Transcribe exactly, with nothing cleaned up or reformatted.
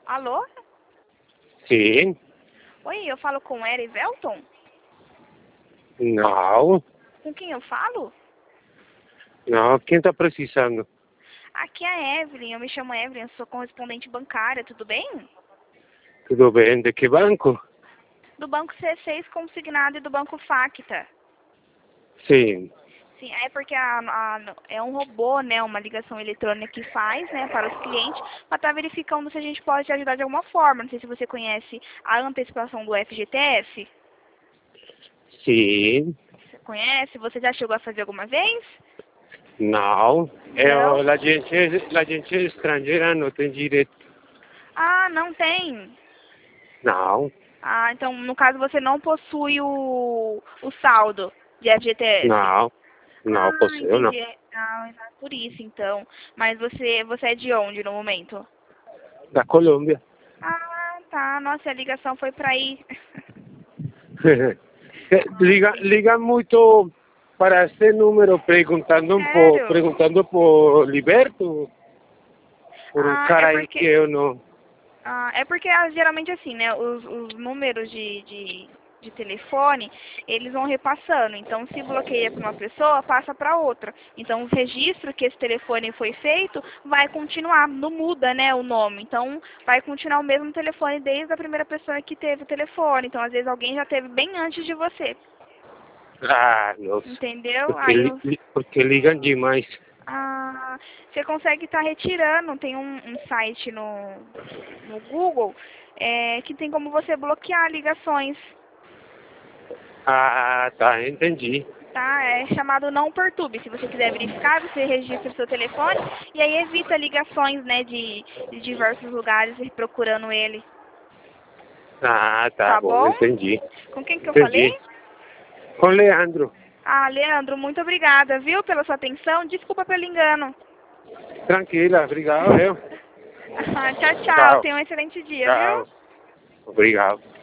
Alô? Sim. Oi, eu falo com Erivelton? Não. Com quem eu falo? Não, quem tá precisando? Aqui é a Evelyn, eu me chamo Evelyn, eu sou correspondente bancária, tudo bem? Tudo bem? De que banco? Do Banco C seis Consignado e do Banco Facta. Sim. Sim, é porque a, a, é um robô, né, uma ligação eletrônica que faz, né, para os clientes, para estar verificando se a gente pode te ajudar de alguma forma. Não sei se você conhece a antecipação do F G T S. Sim. Você conhece? Você já chegou a fazer alguma vez? Não. Não. Eu, a, gente, a gente é estrangeira, não tem direito. Ah, não tem. Não. Ah, então no caso você não possui o, o saldo de F G T S. Não. Não Ah, possui, não. entendi. Ah, é por isso então. Mas você, você é de onde no momento? Da Colômbia. Ah, tá. Nossa, a ligação foi para aí. Ah, liga, entendi. liga muito para este número perguntando por, Sério? perguntando por Liberto, por um Ah, é cara aí que porque eu não... ah, é porque ah, geralmente assim, né, os, os números de, de, de telefone, eles vão repassando. Então, se bloqueia para uma pessoa, passa para outra. Então, o registro que esse telefone foi feito vai continuar, não muda, né, o nome. Então, vai continuar o mesmo telefone desde a primeira pessoa que teve o telefone. Então, às vezes alguém já teve bem antes de você. Ah, nossa. Entendeu? Porque, Aí li, eu li- porque ligam demais. Ah, você consegue estar retirando, tem um, um site no, no Google é, que tem como você bloquear ligações, Ah, tá, entendi. tá? É chamado Não Perturbe. Se você quiser verificar, você registra o seu telefone e aí evita ligações, né, de, de diversos lugares e procurando ele, Ah, tá tá bom, bom? entendi. Com quem que eu falei? Entendi. Com Leandro. Ah, Leandro, muito obrigada, viu, pela sua atenção. Desculpa pelo engano. Tranquila, obrigado, eu. Ah, tchau, tchau. Tchau, Tenha um excelente dia, viu? tchau. Obrigado.